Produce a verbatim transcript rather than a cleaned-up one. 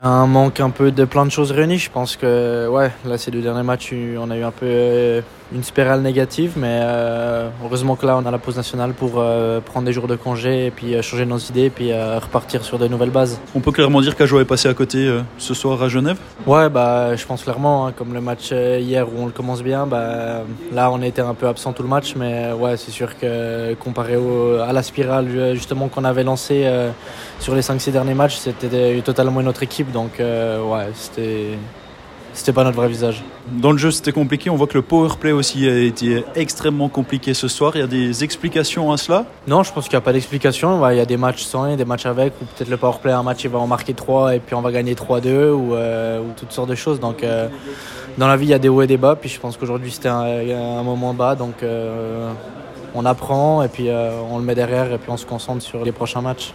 Un manque un peu de plein de choses réunies. Je pense que ouais, là ces deux derniers matchs, on a eu un peu euh, une spirale négative, mais euh, heureusement que là on a la pause nationale pour euh, prendre des jours de congé et puis euh, changer nos idées et puis euh, repartir sur de nouvelles bases. On peut clairement dire qu'Ajo est passé à côté euh, ce soir à Genève. Ouais, bah je pense clairement, hein, comme le match euh, hier où on le commence bien, bah là on a été un peu absent tout le match, mais ouais c'est sûr que comparé au, à la spirale justement qu'on avait lancée euh, sur les cinq six derniers matchs, c'était totalement une autre équipe, donc euh, ouais c'était c'était pas notre vrai visage. Dans le jeu c'était compliqué, on voit que le powerplay aussi a été extrêmement compliqué ce soir. Il y a des explications à cela? Non, je pense qu'il n'y a pas d'explication. Ouais, il y a des matchs sans, il y a des matchs avec, ou peut-être le powerplay, un match il va en marquer trois et puis on va gagner trois deux, ou, euh, ou toutes sortes de choses. Donc euh, dans la vie il y a des hauts et des bas, puis je pense qu'aujourd'hui c'était un, un moment bas, donc euh, on apprend et puis euh, on le met derrière et puis on se concentre sur les prochains matchs.